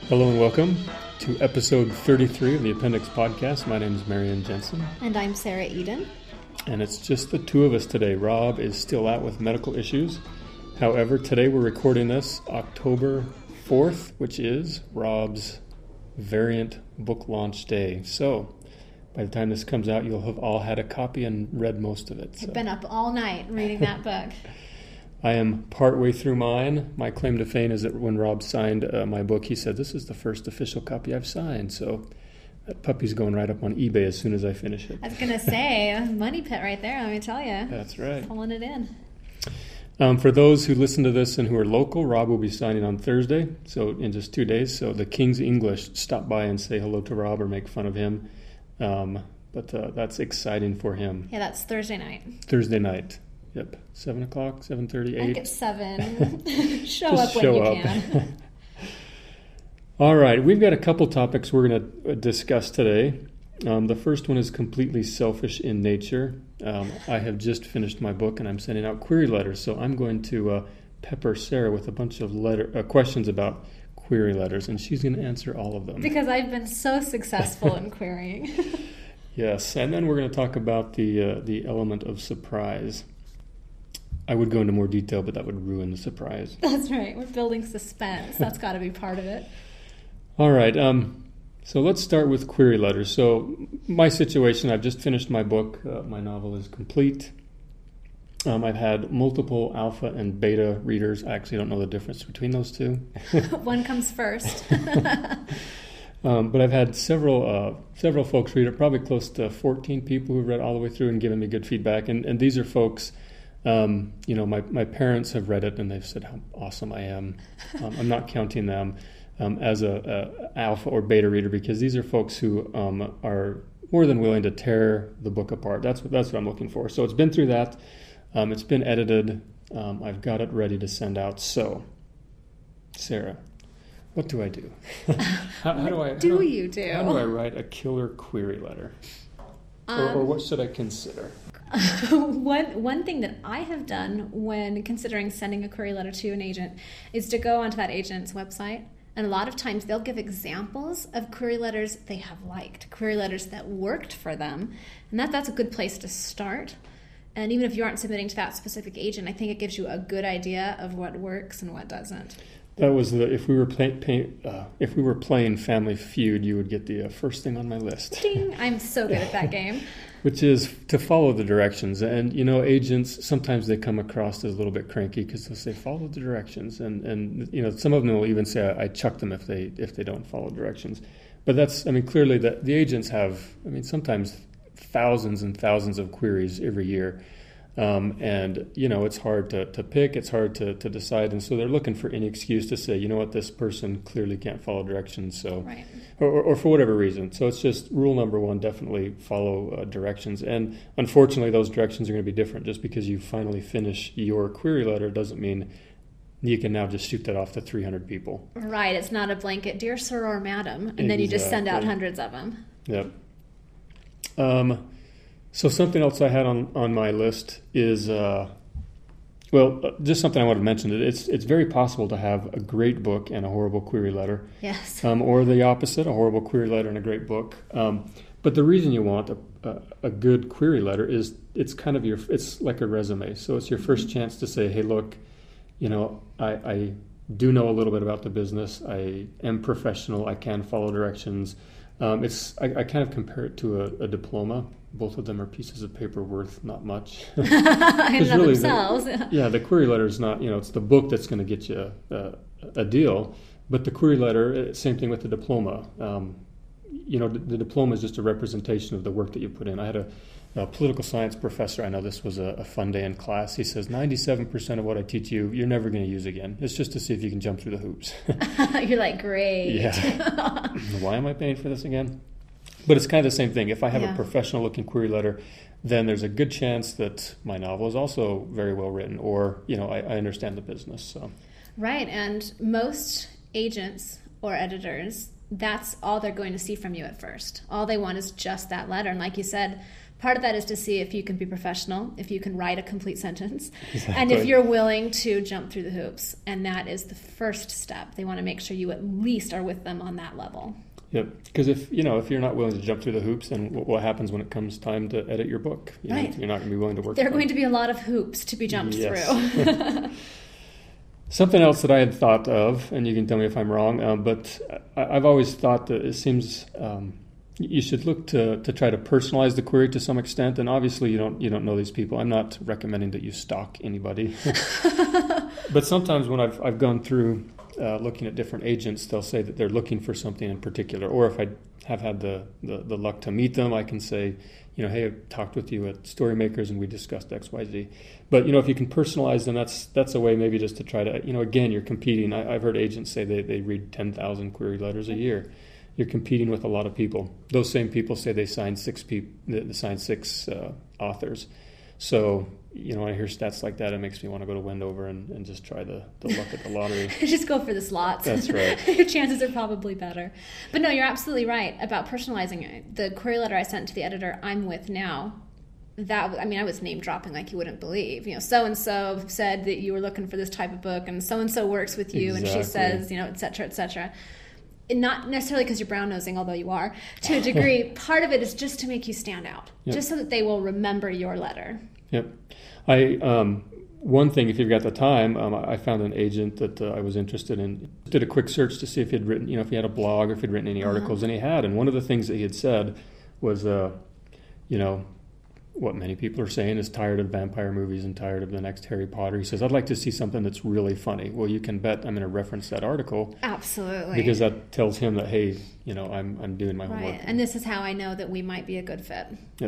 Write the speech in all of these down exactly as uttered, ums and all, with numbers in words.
Hello and welcome to episode thirty-three of the Appendix Podcast. My name is Marian Jensen. And I'm Sarah Eden. And it's just the two of us today. Rob is still out with medical issues. However, today we're recording this October fourth, which is Rob's variant book launch day. So by the time this comes out, you'll have all had a copy and read most of it. So. I've been up all night reading that book. I am partway through mine. My claim to fame is that when Rob signed uh, my book, he said, this is the first official copy I've signed. So that puppy's going right up on eBay as soon as I finish it. I was going to say, a money pit right there, let me tell you. That's right. Pulling it in. Um, for those who listen to this and who are local, Rob will be signing on Thursday, so in just two days. So the King's English, stop by and say hello to Rob or make fun of him. Um, but uh, that's exciting for him. Yeah, that's Thursday night. Thursday night. Yep. seven o'clock, seven thirty, eight. I think it's seven. show Just up when show you up. can. All right. We've got a couple topics we're going to discuss today. Um, the first one is completely selfish in nature. Um, I have just finished my book and I'm sending out query letters. So I'm going to uh, pepper Sarah with a bunch of letter uh, questions about query letters, and she's going to answer all of them. Because I've been so successful in querying. Yes. And then we're going to talk about the uh, the element of surprise. I would go into more detail, but that would ruin the surprise. That's right. We're building suspense. That's got to be part of it. All right. Um, so let's start with query letters. So my situation, I've just finished my book. Uh, my novel is complete. Um, I've had multiple alpha and beta readers. I actually don't know the difference between those two. One comes first. um, but I've had several uh, several folks read it, probably close to fourteen people who've read all the way through and given me good feedback. And, and these are folks... Um, you know, my, my parents have read it and they've said how awesome I am. Um, I'm not counting them um, as a, a alpha or beta reader, because these are folks who um, are more than willing to tear the book apart. That's what that's what I'm looking for. So it's been through that. Um, it's been edited. Um, I've got it ready to send out. So, Sarah, what do I do? how, how do I? How do do, you do? How do I write a killer query letter? Um, or, or what should I consider? one one thing that I have done when considering sending a query letter to an agent is to go onto that agent's website, and a lot of times they'll give examples of query letters they have liked, query letters that worked for them, and that that's a good place to start. And even if you aren't submitting to that specific agent, I think it gives you a good idea of what works and what doesn't. That was the if we were play, pay, uh, if we were playing Family Feud, you would get the uh, first thing on my list. Ding! I'm so good at that game. Which is to follow the directions. And, you know, agents, sometimes they come across as a little bit cranky because they'll say, follow the directions. And, and you know, some of them will even say, I, I chuck them if they if they don't follow directions. But that's, I mean, clearly that the agents have, I mean, sometimes thousands and thousands of queries every year. Um, and, you know, it's hard to, to pick, it's hard to, to decide. And so they're looking for any excuse to say, you know what, this person clearly can't follow directions. So, right. or, or, or for whatever reason. So it's just rule number one, definitely follow uh, directions. And unfortunately, those directions are going to be different. Just because you finally finish your query letter doesn't mean you can now just shoot that off to three hundred people. Right. It's not a blanket, dear sir or madam. And Exactly. then you just send out hundreds of them. Yep. Um, So something else I had on, on my list is, uh, well, just something I want to mention. It's it's very possible to have a great book and a horrible query letter. Yes. Um, or the opposite, a horrible query letter and a great book. Um, but the reason you want a, a, a good query letter is it's kind of your, it's like a resume. So it's your first chance to say, hey, look, you know, I, I do know a little bit about the business. I am professional. I can follow directions. Um, it's I, I kind of compare it to a, a diploma. Both of them are pieces of paper worth not much. In and of really themselves. The, yeah, the query letter is not, you know, it's the book that's going to get you a, a deal. But the query letter, same thing with the diploma. Um, you know, the, the diploma is just a representation of the work that you put in. I had a, a political science professor. I know this was a, a fun day in class. He says, ninety-seven percent of what I teach you, you're never going to use again. It's just to see if you can jump through the hoops. You're like, great. Yeah. Why am I paying for this again? But it's kind of the same thing. If I have yeah. a professional-looking query letter, then there's a good chance that my novel is also very well written, or, you know, I, I understand the business. So. Right, and most agents or editors, that's all they're going to see from you at first. All they want is just that letter. And like you said, Part of that is to see if you can be professional, if you can write a complete sentence, exactly. and if you're willing to jump through the hoops. And that is the first step. They want to make sure you at least are with them on that level. Yep. Because if you know if you're not willing to jump through the hoops, then what happens when it comes time to edit your book? You right. know, you're not going to be willing to work. There are going to be a lot of hoops to be jumped yes. through. Something else that I had thought of, and you can tell me if I'm wrong, um, but I, I've always thought that it seems um, you should look to, to try to personalize the query to some extent. And obviously, you don't you don't know these people. I'm not recommending that you stalk anybody. But sometimes when I've I've gone through uh, looking at different agents, they'll say that they're looking for something in particular. Or if I have had the, the, the luck to meet them, I can say, you know, hey, I've talked with you at Storymakers and we discussed X, Y, Z. But, you know, if you can personalize them, that's that's a way maybe just to try to, you know, again, you're competing. I, I've heard agents say they, they read ten thousand query letters a year. You're competing with a lot of people. Those same people say they signed six people, they signed six uh, authors. So, you know, when I hear stats like that, it makes me want to go to Wendover and, and just try the, the luck at the lottery. Just go for the slots. That's right. Your chances are probably better. But no, you're absolutely right about personalizing it. The query letter I sent to the editor I'm with now, that I mean, I was name dropping like you wouldn't believe. You know, so and so said that you were looking for this type of book, and so and so works with you, exactly. and she says, you know, et cetera, et cetera. Not necessarily because you're brown nosing, although you are to a degree. Part of it is just to make you stand out, yep. just so that they will remember your letter. Yep. I um, one thing, if you've got the time, um, I found an agent that uh, I was interested in. Did a quick search to see if he'd written, you know, if he had a blog or if he'd written any articles, uh-huh. and he had. And one of the things that he had said was, uh, you know, what many people are saying is tired of vampire movies and tired of the next Harry Potter. He says, I'd like to see something that's really funny. Well, you can bet I'm going to reference that article. Absolutely. Because that tells him that, hey, you know, I'm I'm doing my right. homework. And this is how I know that we might be a good fit. Yep.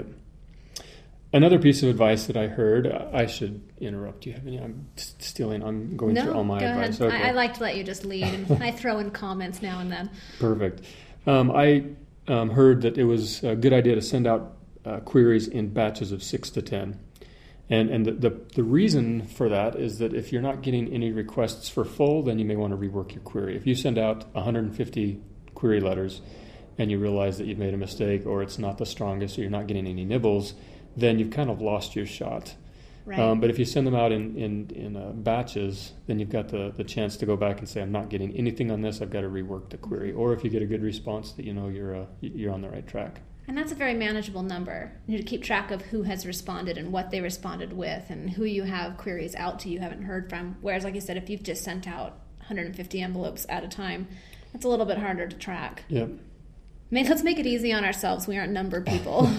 Another piece of advice that I heard, I should interrupt. Do you have any? I'm stealing. I'm going no, through all my go advice. Ahead. Okay. I, I like to let you just lead, and I throw in comments now and then. Perfect. Um, I um, heard that it was a good idea to send out uh, queries in batches of six to ten. And and the, the the reason for that is that if you're not getting any requests for full, then you may want to rework your query. If you send out one hundred fifty query letters and you realize that you've made a mistake or it's not the strongest or you're not getting any nibbles, then you've kind of lost your shot. Right. Um, but if you send them out in in, in uh, batches, then you've got the, the chance to go back and say, I'm not getting anything on this, I've got to rework the query. Or if you get a good response, that you know you're uh, you're on the right track. And that's a very manageable number. You need to keep track of who has responded and what they responded with and who you have queries out to you haven't heard from. Whereas, like you said, if you've just sent out one hundred fifty envelopes at a time, it's a little bit harder to track. Yep. I mean, let's make it easy on ourselves. We aren't number people.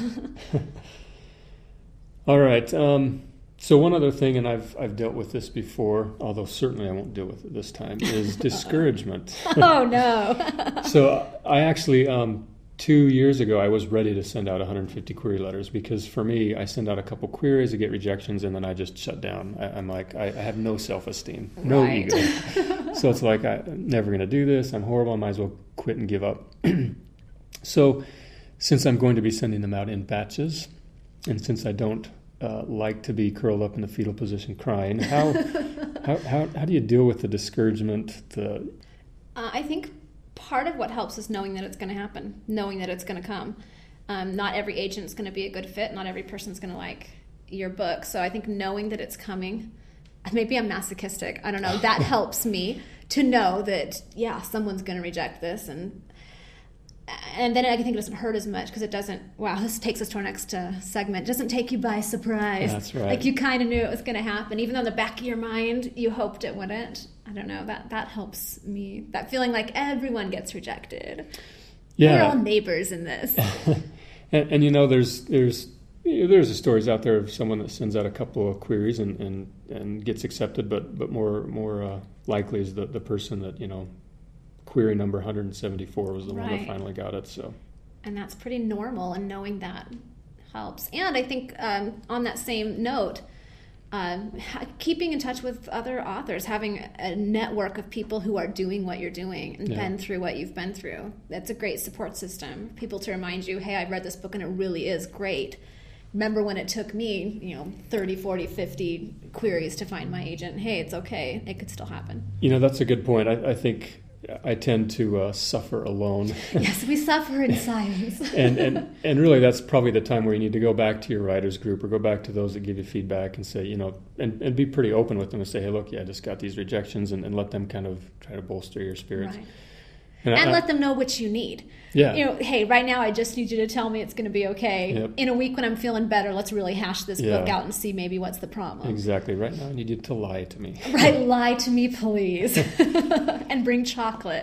All right. Um, so one other thing, and I've I've dealt with this before, although certainly I won't deal with it this time, is discouragement. Oh, no. So I actually... Um, Two years ago, I was ready to send out one hundred fifty query letters because for me, I send out a couple queries, I get rejections, and then I just shut down. I, I'm like, I, I have no self-esteem, no right. ego. So it's like, I, I'm never going to do this. I'm horrible. I might as well quit and give up. So since I'm going to be sending them out in batches, and since I don't uh, like to be curled up in the fetal position crying, how how, how, how do you deal with the discouragement? The uh, I think part of what helps is knowing that it's going to happen, knowing that it's going to come. Um, not every agent's going to be a good fit. Not every person's going to like your book. So I think knowing that it's coming, maybe I'm masochistic. I don't know. That helps me to know that, yeah, someone's going to reject this. And and then I think it doesn't hurt as much because it doesn't, wow, this takes us to our next uh, segment. It doesn't take you by surprise. That's right. Like you kind of knew it was going to happen. Even though in the back of your mind, you hoped it wouldn't. I don't know. That that helps me. That feeling like everyone gets rejected. Yeah. We're all neighbors in this. and, and you know, there's there's you know, there's stories out there of someone that sends out a couple of queries and, and, and gets accepted, but but more more uh, likely is the, the person that, you know, query number one hundred seventy-four was the right. one that finally got it. So, and that's pretty normal, and knowing that helps. And I think um, on that same note, um, keeping in touch with other authors, having a network of people who are doing what you're doing and yeah. been through what you've been through, that's a great support system. People to remind you, hey, I read this book and it really is great. Remember when it took me, you know, thirty, forty, fifty queries to find my agent? Hey, it's okay. It could still happen. You know, that's a good point. I, I think I tend to uh, suffer alone. Yes, we suffer in silence. and, and and really that's probably the time where you need to go back to your writers group or go back to those that give you feedback and say, you know, and, and be pretty open with them and say, hey, look, yeah, I just got these rejections, and, and let them kind of try to bolster your spirits. Right. And, and I, let them know what you need. Yeah. You know, hey, right now I just need you to tell me it's going to be okay. Yep. In a week when I'm feeling better, let's really hash this Yeah. book out and see maybe what's the problem. Exactly. Right now I need you to lie to me. Right, lie to me, please. And bring chocolate.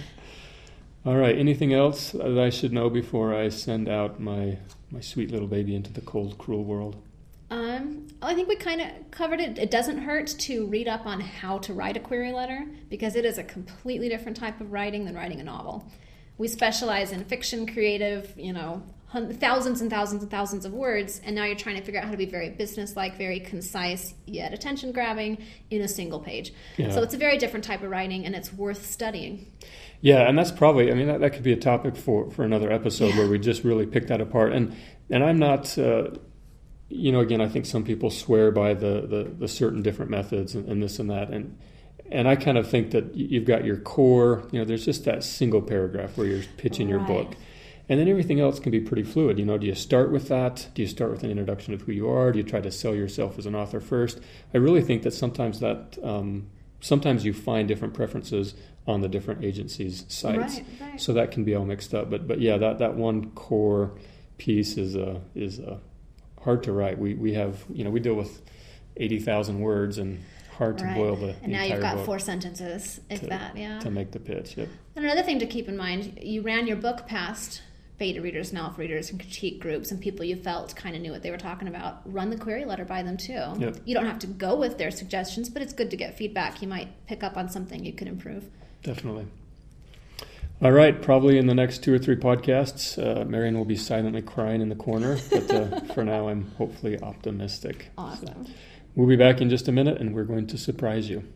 All right. Anything else that I should know before I send out my, my sweet little baby into the cold, cruel world? Um, I think we kind of covered it. It doesn't hurt to read up on how to write a query letter because it is a completely different type of writing than writing a novel. We specialize in fiction, creative, you know, hun- thousands and thousands and thousands of words, and now you're trying to figure out how to be very businesslike, very concise, yet attention-grabbing in a single page. Yeah. So it's a very different type of writing, and it's worth studying. Yeah, and that's probably, I mean, that, that could be a topic for, for another episode Yeah. where we just really pick that apart. And and I'm not... Uh, You know, again, I think some people swear by the, the, the certain different methods and, and this and that. And and I kind of think that you've got your core, you know, there's just that single paragraph where you're pitching your Right. book. And then everything else can be pretty fluid. You know, do you start with that? Do you start with an introduction of who you are? Do you try to sell yourself as an author first? I really think that sometimes that, um, sometimes you find different preferences on the different agencies' sites. Right, right. So that can be all mixed up. But but yeah, that, that one core piece is a, is a, hard to write. We we have, you know, we deal with eighty thousand words and hard to Right. boil the, the And now entire you've got book four sentences, if to, that, yeah. to make the pitch. Yep. And another thing to keep in mind, you ran your book past beta readers and alpha readers and critique groups and people you felt kind of knew what they were talking about. Run the query letter by them too. Yep. You don't have to go with their suggestions, but it's good to get feedback. You might pick up on something you could improve. Definitely. All right, probably in the next two or three podcasts, uh, Marion will be silently crying in the corner, but uh, for now I'm hopefully optimistic. Awesome. So we'll be back in just a minute, and we're going to surprise you.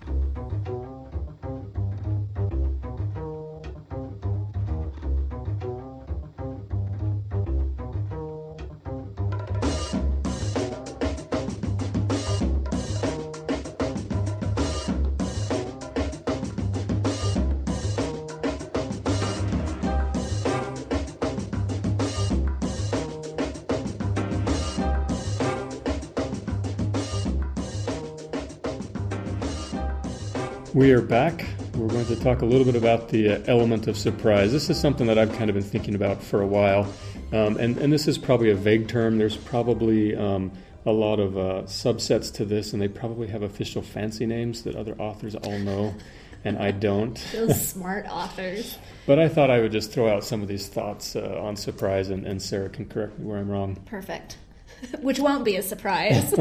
We are back. We're going to talk a little bit about the uh, element of surprise. This is something that I've kind of been thinking about for a while, um, and, and this is probably a vague term. There's probably um, a lot of uh, subsets to this, and they probably have official fancy names that other authors all know, and I don't. Those smart authors. But I thought I would just throw out some of these thoughts uh, on surprise, and, and Sarah can correct me where I'm wrong. Perfect. Which won't be a surprise.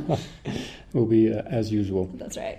Will be uh, as usual. That's right.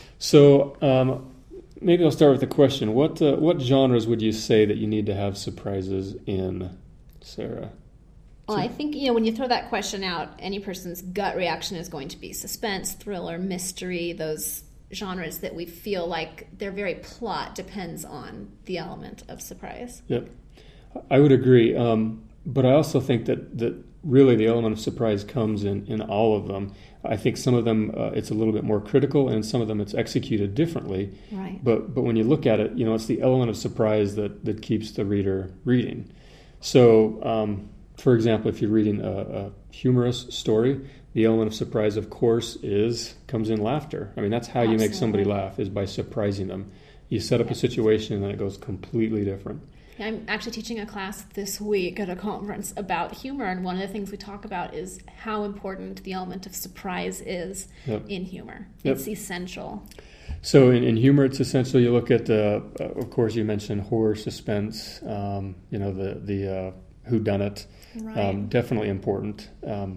So um, maybe I'll start with a question. What uh, what genres would you say that you need to have surprises in, Sarah? Well, I think, you know, when you throw that question out, any person's gut reaction is going to be suspense, thriller, mystery, those genres that we feel like their very plot depends on the element of surprise. Yep, I would agree. Um, but I also think that, that really the element of surprise comes in, in all of them. I think some of them uh, it's a little bit more critical, and some of them it's executed differently. Right. But but when you look at it, you know, it's the element of surprise that, that keeps the reader reading. So, um, for example, if you're reading a, a humorous story, the element of surprise, of course, is comes in laughter. I mean, that's how you make somebody laugh, is by surprising them. You set up Yep. a situation, and then it goes completely different. I'm actually teaching a class this week at a conference about humor, and one of the things we talk about is how important the element of surprise is Yep. in humor. Yep. It's essential. So in, in humor, it's essential. You look at, uh, uh, of course, you mentioned horror, suspense, um, you know, the, the uh, whodunit, Right. um, definitely important. Um,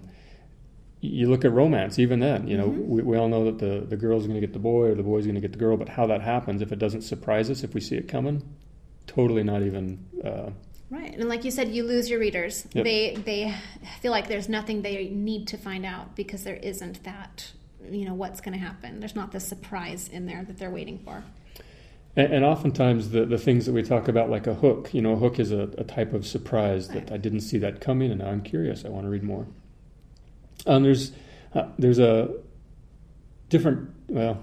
you look at romance, even then, you know, Mm-hmm. we, we all know that the, the girl's going to get the boy or the boy's going to get the girl, but how that happens, if it doesn't surprise us, if we see it coming, totally not even... Uh, Right, and like you said, you lose your readers. Yep. They they feel like there's nothing they need to find out because there isn't that, you know, what's going to happen. There's not the surprise in there that they're waiting for. and, and oftentimes the, the things that we talk about, like a hook, you know, a hook is a, a type of surprise that Right. I didn't see that coming, and now I'm curious. I want to read more. Um, there's uh, there's a different, well,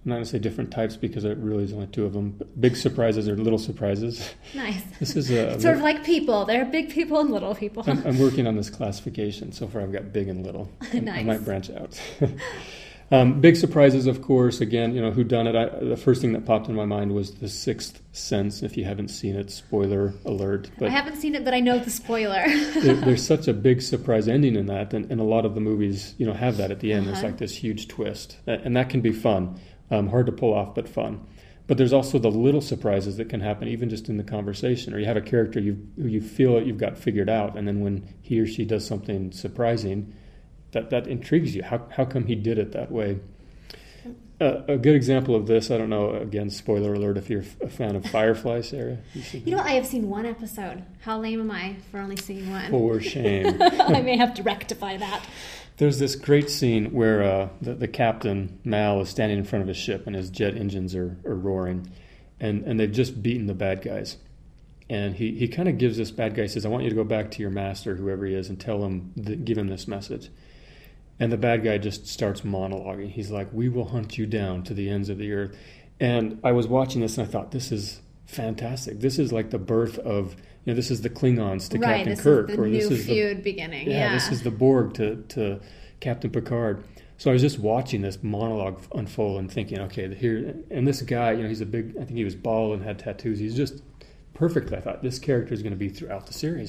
I'm not going to say different types because there really is only two of them. But big surprises or little surprises. Nice. This is a, sort of like people. There are big people and little people. I'm, I'm working on this classification. So far I've got big and little. Nice. I might branch out. um, big surprises, of course. Again, you know, whodunit. I, the first thing that popped in my mind was The Sixth Sense. If you haven't seen it, spoiler alert. But I haven't seen it, but I know the spoiler. there, there's such a big surprise ending in that. And, and a lot of the movies, you know, have that at the end. Uh-huh. There's like this huge twist. And that can be fun. Um, hard to pull off, but fun. But there's also the little surprises that can happen even just in the conversation. Or you have a character you you feel you've got figured out, and then when he or she does something surprising, that, that intrigues you. How how come he did it that way? Uh, a good example of this, I don't know, again, spoiler alert if you're a fan of Firefly, Sarah. You, you know what? I have seen one episode. How lame am I for only seeing one? For shame. I may have to rectify that. There's this great scene where uh, the, the captain, Mal, is standing in front of his ship and his jet engines are, are roaring. And, and they've just beaten the bad guys. And he, he kind of gives this bad guy, he says, I want you to go back to your master, whoever he is, and tell him, th- give him this message. And the bad guy just starts monologuing. He's like, we will hunt you down to the ends of the earth. And I was watching this and I thought, this is fantastic. This is like the birth of... You know, this is the Klingons to right, Captain this Kirk, is the or new this is feud the, beginning. Yeah, Yeah, this is the Borg to, to Captain Picard. So I was just watching this monologue unfold and thinking, okay, here, and this guy, you know, he's a big. I think he was bald and had tattoos. He's just perfect. I thought this character is going to be throughout the series.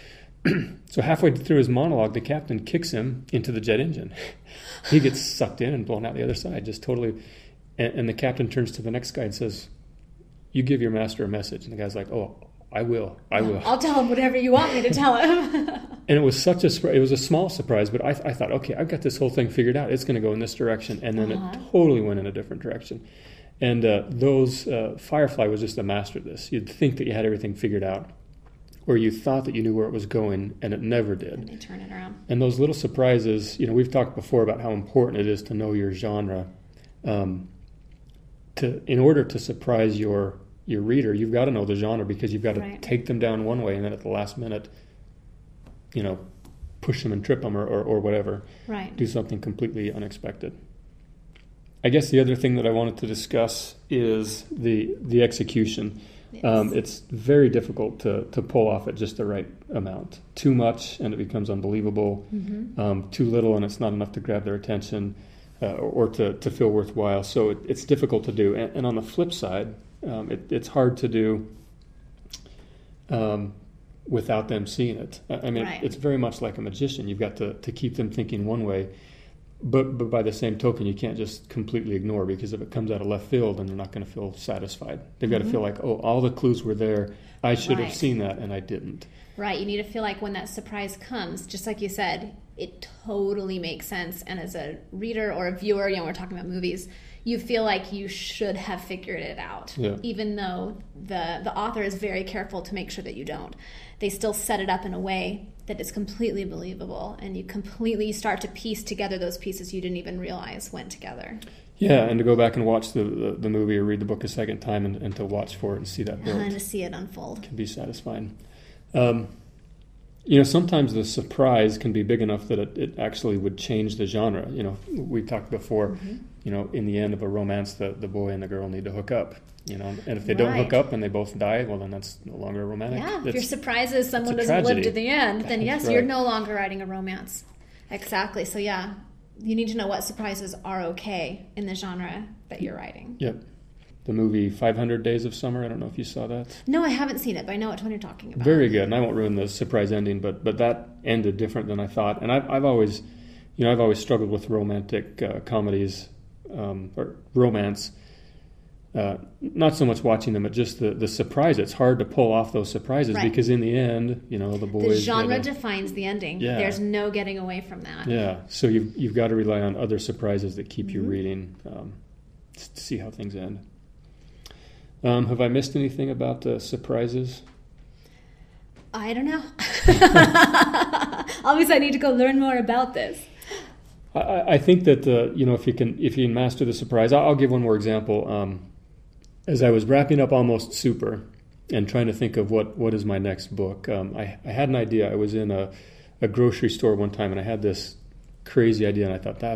So halfway through his monologue, the captain kicks him into the jet engine. He gets sucked in and blown out the other side, just totally. And, and the captain turns to the next guy and says, "You give your master a message." And the guy's like, "Oh, I will. I will. I'll tell him whatever you want me to tell him." And it was such a it was a small surprise, but I, I thought, okay, I've got this whole thing figured out. It's going to go in this direction, and then uh-huh. it totally went in a different direction. And uh, those uh, Firefly was just a master of this. You'd think that you had everything figured out, or you thought that you knew where it was going, and it never did. And they turn it around. And those little surprises, you know, we've talked before about how important it is to know your genre. Um, to in order to surprise your your reader, you've got to know the genre, because you've got to right. take them down one way, and then at the last minute, you know, push them and trip them or, or, or whatever. Right. Do something completely unexpected. I guess the other thing that I wanted to discuss is the the execution. Yes. Um, it's very difficult to, to pull off at just the right amount. Too much and it becomes unbelievable. Mm-hmm. Um, too little and it's not enough to grab their attention uh, or, or to, to feel worthwhile. So it, it's difficult to do. And, and on the flip side, um, it, it's hard to do um, without them seeing it. I mean, right. it's very much like a magician. You've got to, to keep them thinking one way. But but by the same token, you can't just completely ignore, because if it comes out of left field, then they're not going to feel satisfied. They've got mm-hmm. to feel like, oh, all the clues were there. I should right. have seen that, and I didn't. Right. You need to feel like when that surprise comes, just like you said, it totally makes sense. And as a reader or a viewer, you know, we're talking about movies, you feel like you should have figured it out, yeah. even though the the author is very careful to make sure that you don't. They still set it up in a way that is completely believable, and you completely start to piece together those pieces you didn't even realize went together. Yeah, and to go back and watch the, the, the movie or read the book a second time and, and to watch for it and see that build. And to see it unfold. Can be satisfying. Um, you know, sometimes the surprise can be big enough that it, it actually would change the genre. You know, we talked before, mm-hmm. you know, in the end of a romance, the, the boy and the girl need to hook up. You know, and if they don't right. hook up and they both die, well, then that's no longer romantic. Yeah, it's, if your surprise is someone doesn't tragedy. live to the end, then yes, right. you're no longer writing a romance. Exactly. So yeah, you need to know what surprises are okay in the genre that you're writing. Yep. The movie five hundred Days of Summer, I don't know if you saw that. No, I haven't seen it, but I know which one you're talking about. Very good, and I won't ruin the surprise ending, but but that ended different than I thought. And I've, I've always, you know, I've always struggled with romantic uh, comedies um, or romance. Uh, not so much watching them, but just the, the surprise. It's hard to pull off those surprises right. because in the end, you know, the boys... The genre gotta, defines the ending. Yeah. There's no getting away from that. Yeah, so you've, you've got to rely on other surprises that keep mm-hmm. you reading um, to see how things end. Um, have I missed anything about the surprises? I don't know. Obviously, I need to go learn more about this. I, I think that, uh, you know, if you can if you can master the surprise... I'll, I'll give one more example. Um, As I was wrapping up Almost Super and trying to think of what, what is my next book, um, I, I had an idea. I was in a, a grocery store one time and I had this crazy idea, and I thought, that's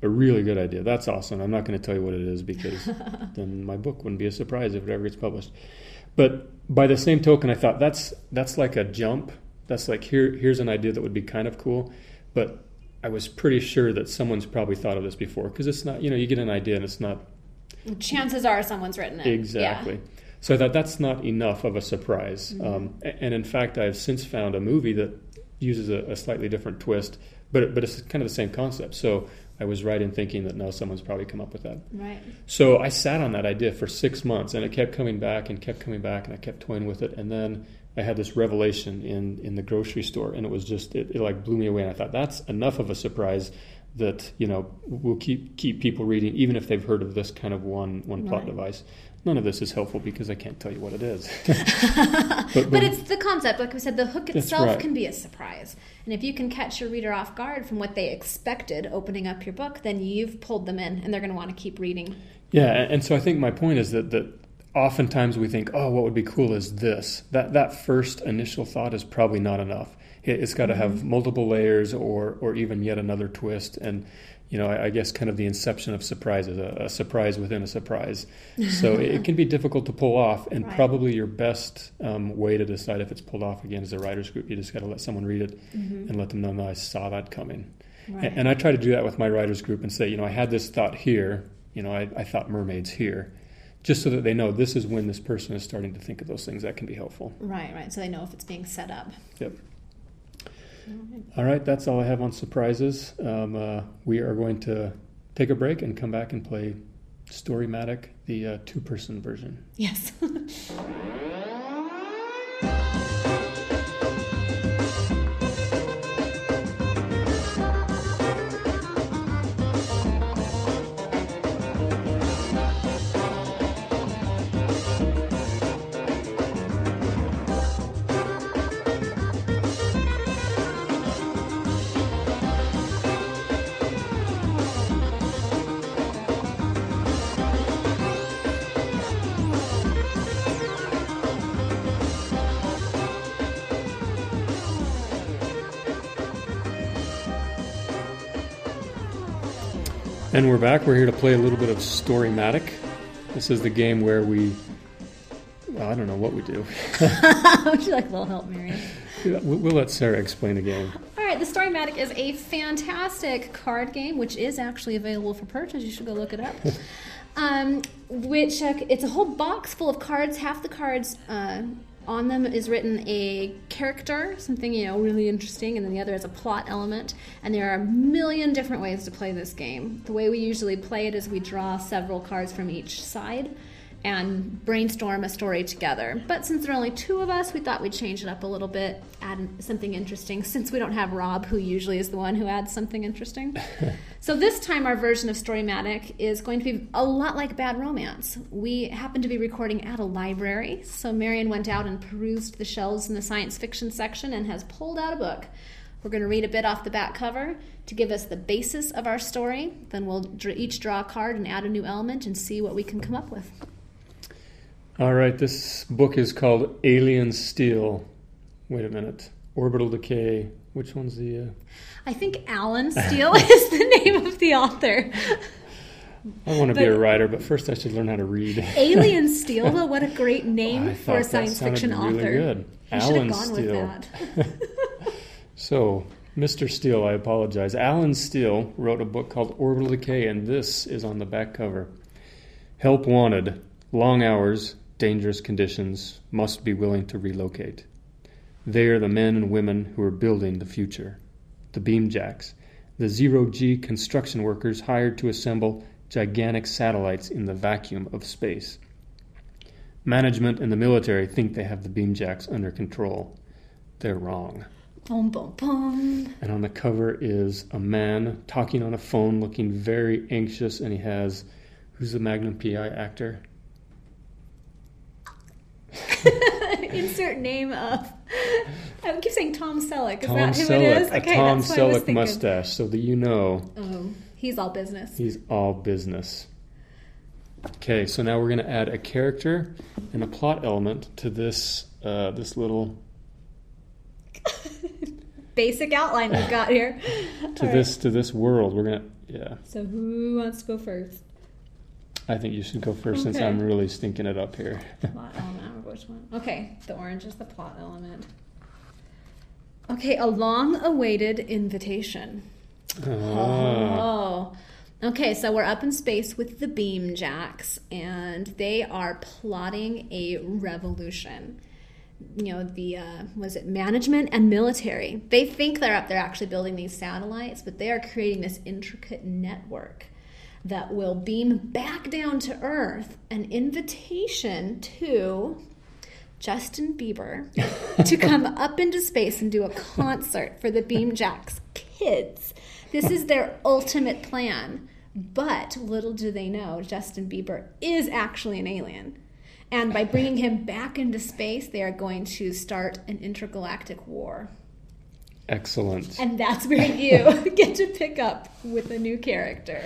a really good idea. That's awesome. I'm not going to tell you what it is because then my book wouldn't be a surprise if it ever gets published. But by the same token, I thought that's that's like a jump. That's like, here here's an idea that would be kind of cool. But I was pretty sure that someone's probably thought of this before, because it's not, you know, you get an idea and it's not... Chances are someone's written it. Exactly. Yeah. So I thought that's not enough of a surprise. Mm-hmm. Um, and in fact, I've since found a movie that uses a, a slightly different twist, but it, but it's kind of the same concept. So I was right in thinking that, no, someone's probably come up with that. Right. So I sat on that idea for six months, and it kept coming back and kept coming back, and I kept toying with it. And then I had this revelation in, in the grocery store, and it was just, it, it like blew me away. And I thought, that's enough of a surprise that, you know, will keep keep people reading, even if they've heard of this kind of one one plot right. device. None of this is helpful because I can't tell you what it is. but, but, but it's the concept. Like we said, the hook itself right. can be a surprise. And if you can catch your reader off guard from what they expected opening up your book, then you've pulled them in and they're going to want to keep reading. Yeah, and so I think my point is that, that oftentimes we think, oh, what would be cool is this. That that first initial thought is probably not enough. It's got to mm-hmm. have multiple layers or or even yet another twist. And, you know, I, I guess kind of the inception of surprises, a, a surprise within a surprise. So it can be difficult to pull off, and right. probably your best um, way to decide if it's pulled off, again, is a writer's group. You just got to let someone read it mm-hmm. and let them know, no, I saw that coming. Right. And, and I try to do that with my writer's group and say, you know, I had this thought here. You know, I, I thought mermaids here. Just so that they know this is when this person is starting to think of those things. That can be helpful. Right, right. So they know if it's being set up. Yep. All right, that's all I have on surprises. Um, uh, we are going to take a break and come back and play Storymatic, the uh, two-person version. Yes. And we're back. We're here to play a little bit of Storymatic. This is the game where we, well, I don't know what we do. Would you like a little help, Marion? We'll, we'll let Sarah explain the game. All right, the Storymatic is a fantastic card game, which is actually available for purchase. You should go look it up. um, which uh, it's a whole box full of cards. Half the cards uh, on them is written a character, something, you know, really interesting, and then the other is a plot element. And there are a million different ways to play this game. The way we usually play it is we draw several cards from each side and brainstorm a story together. But since there are only two of us, we thought we'd change it up a little bit, add something interesting, since we don't have Rob, who usually is the one who adds something interesting. So this time our version of Storymatic is going to be a lot like Bad Romance. We happen to be recording at a library, so Marion went out and perused the shelves in the science fiction section and has pulled out a book. We're going to read a bit off the back cover to give us the basis of our story. Then we'll each draw a card and add a new element and see what we can come up with. All right, this book is called Alien Steel. Wait a minute. Orbital Decay. Which one's the... Uh... I think Alan Steele is the name of the author. I want to but, be a writer, but first I should learn how to read. Alien Steel, though, what a great name oh, for a science fiction really author. Good. You Alan should have gone Steele. with that. So, Mister Steele, I apologize. Alan Steele wrote a book called Orbital Decay, and this is on the back cover. Help wanted. Long hours, dangerous conditions, must be willing to relocate. They are the men and women who are building the future. The Beamjacks, the zero-G construction workers hired to assemble gigantic satellites in the vacuum of space. Management and the military think they have the Beamjacks under control. They're wrong. Boom, boom, boom. And on the cover is a man talking on a phone, looking very anxious, and he has, who's the Magnum P I actor? Insert name of. I keep saying Tom Selleck. Is Tom that who Selleck, it is? a Okay, Tom that's what I was Selleck thinking. mustache, so that you know. Oh, he's all business. He's all business. Okay, so now we're going to add a character and a plot element to this uh, this little basic outline we've got here. to All this right. to this world. We're gonna yeah. So who wants to go first? I think you should go first since Okay. I'm really stinking it up here. Plot element, which one? Okay, the orange is the plot element. Okay, a long-awaited invitation. Ah. Oh. Okay, so we're up in space with the Beam Jacks, and they are plotting a revolution. You know, the, uh, was it management and military? They think they're up there actually building these satellites, but they are creating this intricate network that will beam back down to Earth an invitation to Justin Bieber to come up into space and do a concert for the Beam Jacks kids. This is their ultimate plan. But little do they know, Justin Bieber is actually an alien. And by bringing him back into space, they are going to start an intergalactic war. Excellent. And that's where you get to pick up with a new character.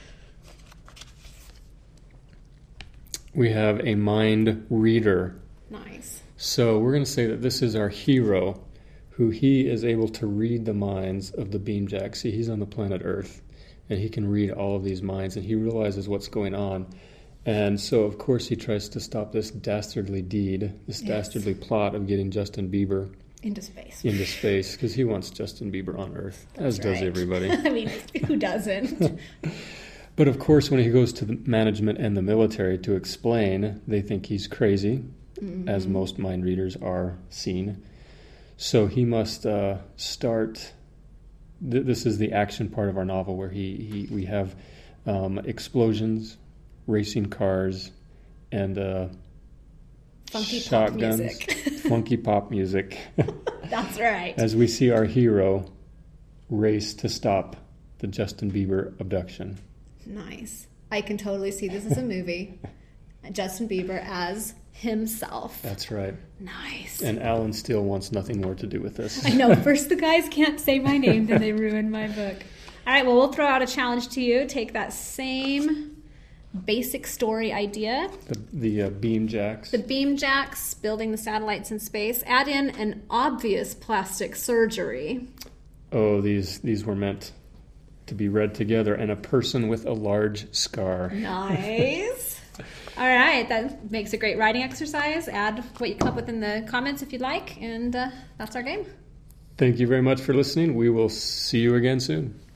We have a mind reader. Nice. So we're going to say that this is our hero, who he is able to read the minds of the Beamjacks. See, he's on the planet Earth, and he can read all of these minds, and he realizes what's going on. And so, of course, he tries to stop this dastardly deed, this Yes. dastardly plot of getting Justin Bieber Into space. into space, because he wants Justin Bieber on Earth, as That's does right. everybody. I mean, who doesn't? But of course, when he goes to the management and the military to explain, they think he's crazy, Mm-hmm. as most mind readers are seen. So he must uh, start. Th- this is the action part of our novel, where he, he we have um, explosions, racing cars, and uh, Funky pop shotguns, music. funky pop music. That's right. As we see our hero race to stop the Justin Bieber abduction. Nice. I can totally see this as a movie. Justin Bieber as himself. That's right. Nice. And Alan Steele wants nothing more to do with this. I know. First the guys can't say my name, then they ruin my book. All right, well, we'll throw out a challenge to you. Take that same basic story idea, The, the uh, beam jacks. the beam jacks building the satellites in space, add in an obvious plastic surgery. Oh, these these were meant to be read together, and a person with a large scar. Nice. All right, that makes a great writing exercise. Add what you come up with in the comments if you'd like, and uh, that's our game. Thank you very much for listening. We will see you again soon.